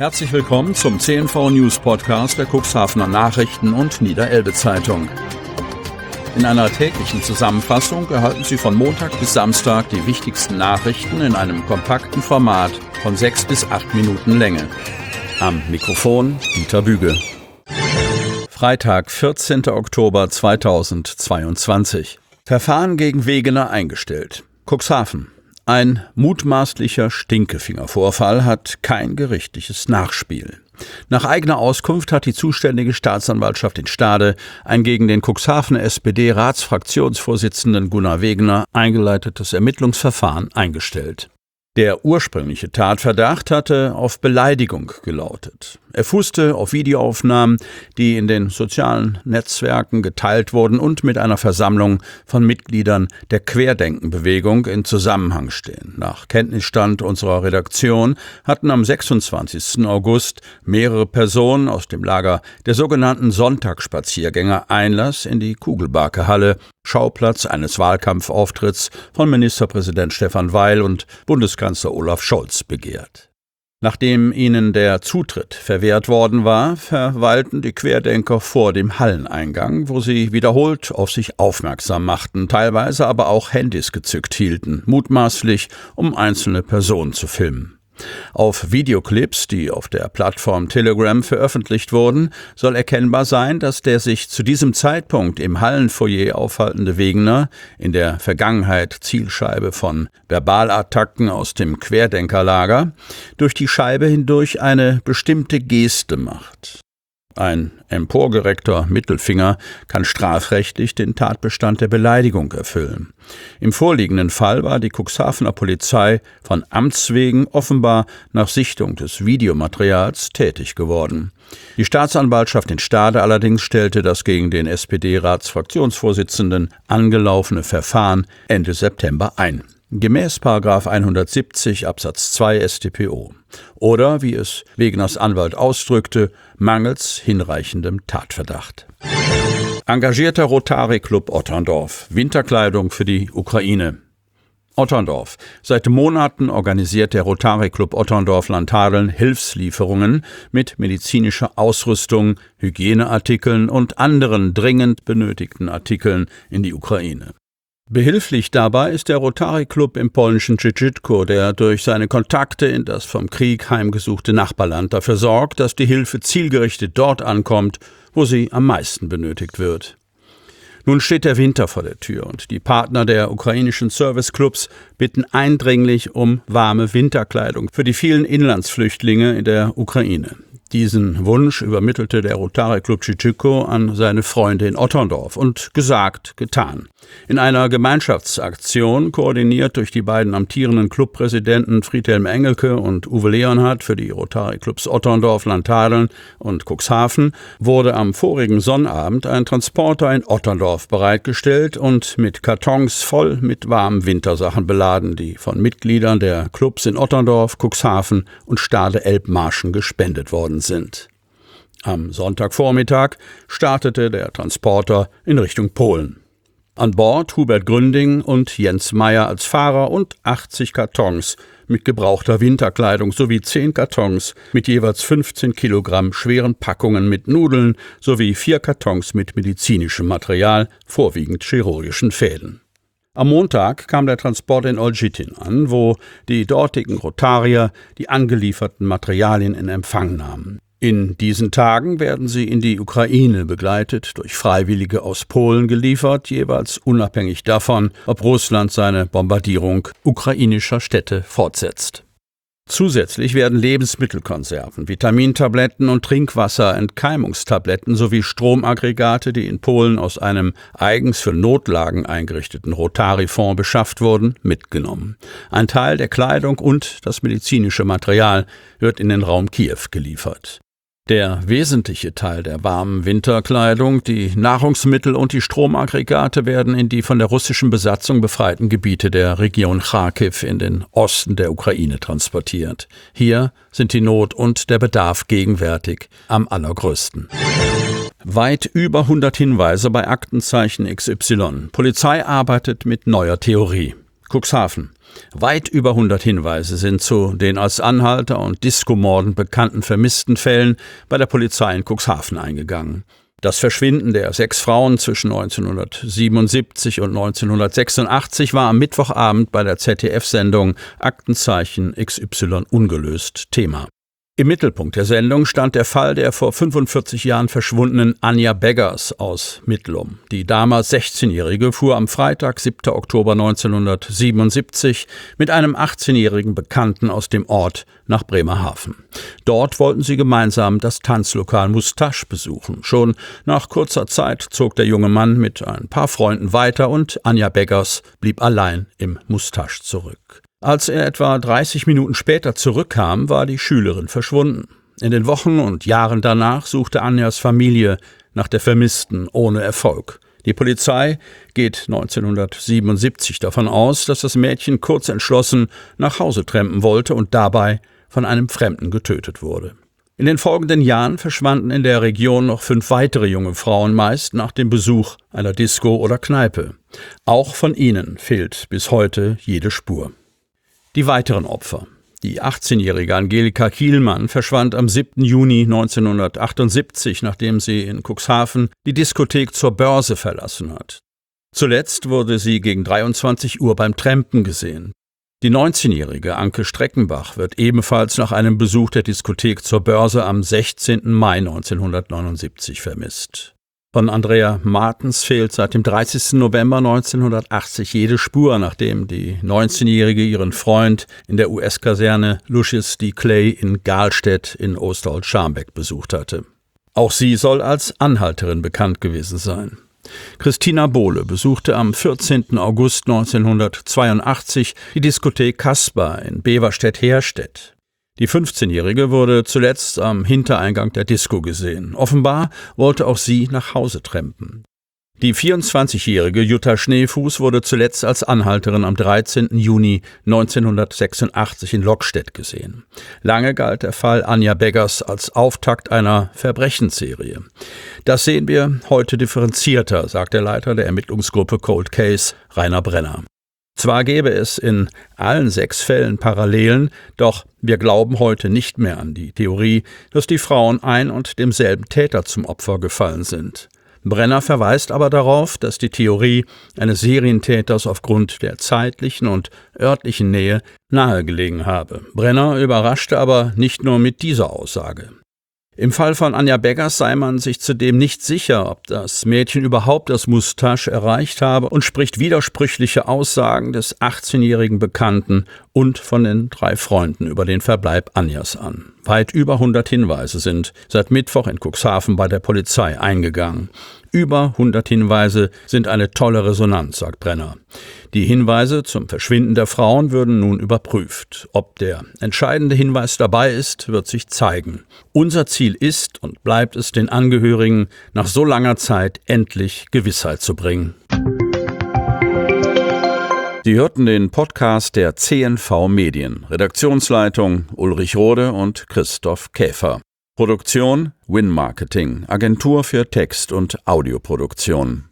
Herzlich willkommen zum CNV News Podcast der Cuxhavener Nachrichten und Niederelbe Zeitung. In einer täglichen Zusammenfassung erhalten Sie von Montag bis Samstag die wichtigsten Nachrichten in einem kompakten Format von 6 bis 8 Minuten Länge. Am Mikrofon Dieter Büge. Freitag, 14. Oktober 2022. Verfahren gegen Wegener eingestellt. Cuxhaven. Ein mutmaßlicher Stinkefingervorfall hat kein gerichtliches Nachspiel. Nach eigener Auskunft hat die zuständige Staatsanwaltschaft in Stade ein gegen den Cuxhavener SPD-Ratsfraktionsvorsitzenden Gunnar Wegener eingeleitetes Ermittlungsverfahren eingestellt. Der ursprüngliche Tatverdacht hatte auf Beleidigung gelautet. Er fußte auf Videoaufnahmen, die in den sozialen Netzwerken geteilt wurden und mit einer Versammlung von Mitgliedern der Querdenkenbewegung in Zusammenhang stehen. Nach Kenntnisstand unserer Redaktion hatten am 26. August mehrere Personen aus dem Lager der sogenannten Sonntagsspaziergänger Einlass in die Kugelbarke-Halle, Schauplatz eines Wahlkampfauftritts von Ministerpräsident Stefan Weil und Bundeskanzler Olaf Scholz, begehrt. Nachdem ihnen der Zutritt verwehrt worden war, verweilten die Querdenker vor dem Halleneingang, wo sie wiederholt auf sich aufmerksam machten, teilweise aber auch Handys gezückt hielten, mutmaßlich um einzelne Personen zu filmen. Auf Videoclips, die auf der Plattform Telegram veröffentlicht wurden, soll erkennbar sein, dass der sich zu diesem Zeitpunkt im Hallenfoyer aufhaltende Wegener, in der Vergangenheit Zielscheibe von Verbalattacken aus dem Querdenkerlager, durch die Scheibe hindurch eine bestimmte Geste macht. Ein emporgereckter Mittelfinger kann strafrechtlich den Tatbestand der Beleidigung erfüllen. Im vorliegenden Fall war die Cuxhavener Polizei von Amts wegen offenbar nach Sichtung des Videomaterials tätig geworden. Die Staatsanwaltschaft in Stade allerdings stellte das gegen den SPD-Ratsfraktionsvorsitzenden angelaufene Verfahren Ende September ein. Gemäß § 170 Absatz 2 StPO. Oder, wie es Wegeners Anwalt ausdrückte, mangels hinreichendem Tatverdacht. Engagierter Rotary Club Otterndorf. Winterkleidung für die Ukraine. Otterndorf. Seit Monaten organisiert der Rotary Club Otterndorf-Landhadeln Hilfslieferungen mit medizinischer Ausrüstung, Hygieneartikeln und anderen dringend benötigten Artikeln in die Ukraine. Behilflich dabei ist der Rotary Club im polnischen Giżycko, der durch seine Kontakte in das vom Krieg heimgesuchte Nachbarland dafür sorgt, dass die Hilfe zielgerichtet dort ankommt, wo sie am meisten benötigt wird. Nun steht der Winter vor der Tür und die Partner der ukrainischen Serviceclubs bitten eindringlich um warme Winterkleidung für die vielen Inlandsflüchtlinge in der Ukraine. Diesen Wunsch übermittelte der Rotary Club Giżycko an seine Freunde in Otterndorf und gesagt, getan. In einer Gemeinschaftsaktion, koordiniert durch die beiden amtierenden Clubpräsidenten Friedhelm Engelke und Uwe Leonhardt für die Rotary Clubs Otterndorf, Landhadeln und Cuxhaven, wurde am vorigen Sonnabend ein Transporter in Otterndorf bereitgestellt und mit Kartons voll mit warmen Wintersachen beladen, die von Mitgliedern der Clubs in Otterndorf, Cuxhaven und Stade-Elbmarschen gespendet worden sind. Am Sonntagvormittag startete der Transporter in Richtung Polen. An Bord Hubert Gründing und Jens Meyer als Fahrer und 80 Kartons mit gebrauchter Winterkleidung sowie 10 Kartons mit jeweils 15 Kilogramm schweren Packungen mit Nudeln sowie 4 Kartons mit medizinischem Material, vorwiegend chirurgischen Fäden. Am Montag kam der Transport in Olsztyn an, wo die dortigen Rotarier die angelieferten Materialien in Empfang nahmen. In diesen Tagen werden sie in die Ukraine begleitet, durch Freiwillige aus Polen geliefert, jeweils unabhängig davon, ob Russland seine Bombardierung ukrainischer Städte fortsetzt. Zusätzlich werden Lebensmittelkonserven, Vitamintabletten und Trinkwasserentkeimungstabletten sowie Stromaggregate, die in Polen aus einem eigens für Notlagen eingerichteten Rotary-Fonds beschafft wurden, mitgenommen. Ein Teil der Kleidung und das medizinische Material wird in den Raum Kiew geliefert. Der wesentliche Teil der warmen Winterkleidung, die Nahrungsmittel und die Stromaggregate werden in die von der russischen Besatzung befreiten Gebiete der Region Charkiw in den Osten der Ukraine transportiert. Hier sind die Not und der Bedarf gegenwärtig am allergrößten. Weit über 100 Hinweise bei Aktenzeichen XY. Polizei arbeitet mit neuer Theorie. Cuxhaven. Weit über 100 Hinweise sind zu den als Anhalter und Diskomorden bekannten vermissten Fällen bei der Polizei in Cuxhaven eingegangen. Das Verschwinden der 6 Frauen zwischen 1977 und 1986 war am Mittwochabend bei der ZDF-Sendung Aktenzeichen XY ungelöst Thema. Im Mittelpunkt der Sendung stand der Fall der vor 45 Jahren verschwundenen Anja Beggers aus Mittlum. Die damals 16-Jährige fuhr am Freitag, 7. Oktober 1977, mit einem 18-jährigen Bekannten aus dem Ort nach Bremerhaven. Dort wollten sie gemeinsam das Tanzlokal Mustache besuchen. Schon nach kurzer Zeit zog der junge Mann mit ein paar Freunden weiter und Anja Beggers blieb allein im Mustache zurück. Als er etwa 30 Minuten später zurückkam, war die Schülerin verschwunden. In den Wochen und Jahren danach suchte Anjas Familie nach der Vermissten ohne Erfolg. Die Polizei geht 1977 davon aus, dass das Mädchen kurz entschlossen nach Hause trampen wollte und dabei von einem Fremden getötet wurde. In den folgenden Jahren verschwanden in der Region noch 5 weitere junge Frauen, meist nach dem Besuch einer Disco oder Kneipe. Auch von ihnen fehlt bis heute jede Spur. Die weiteren Opfer. Die 18-jährige Angelika Kielmann verschwand am 7. Juni 1978, nachdem sie in Cuxhaven die Diskothek zur Börse verlassen hat. Zuletzt wurde sie gegen 23 Uhr beim Trampen gesehen. Die 19-jährige Anke Streckenbach wird ebenfalls nach einem Besuch der Diskothek zur Börse am 16. Mai 1979 vermisst. Von Andrea Martens fehlt seit dem 30. November 1980 jede Spur, nachdem die 19-Jährige ihren Freund in der US-Kaserne Lucius D. Clay in Gahlstedt in Osterholz-Scharmbeck besucht hatte. Auch sie soll als Anhalterin bekannt gewesen sein. Christina Bohle besuchte am 14. August 1982 die Diskothek Kasper in Beverstedt-Herstedt. Die 15-Jährige wurde zuletzt am Hintereingang der Disco gesehen. Offenbar wollte auch sie nach Hause trampen. Die 24-jährige Jutta Schneefuß wurde zuletzt als Anhalterin am 13. Juni 1986 in Lockstedt gesehen. Lange galt der Fall Anja Beggers als Auftakt einer Verbrechensserie. Das sehen wir heute differenzierter, sagt der Leiter der Ermittlungsgruppe Cold Case, Rainer Brenner. Zwar gäbe es in allen 6 Fällen Parallelen, doch wir glauben heute nicht mehr an die Theorie, dass die Frauen ein und demselben Täter zum Opfer gefallen sind. Brenner verweist aber darauf, dass die Theorie eines Serientäters aufgrund der zeitlichen und örtlichen Nähe nahegelegen habe. Brenner überraschte aber nicht nur mit dieser Aussage. Im Fall von Anja Beggers sei man sich zudem nicht sicher, ob das Mädchen überhaupt das Mustache erreicht habe und spricht widersprüchliche Aussagen des 18-jährigen Bekannten und von den 3 Freunden über den Verbleib Anjas an. Weit über 100 Hinweise sind seit Mittwoch in Cuxhaven bei der Polizei eingegangen. Über 100 Hinweise sind eine tolle Resonanz, sagt Brenner. Die Hinweise zum Verschwinden der Frauen würden nun überprüft. Ob der entscheidende Hinweis dabei ist, wird sich zeigen. Unser Ziel ist und bleibt es, den Angehörigen nach so langer Zeit endlich Gewissheit zu bringen. Sie hörten den Podcast der CNV Medien. Redaktionsleitung Ulrich Rode und Christoph Käfer. Produktion Win Marketing, Agentur für Text- und Audioproduktion.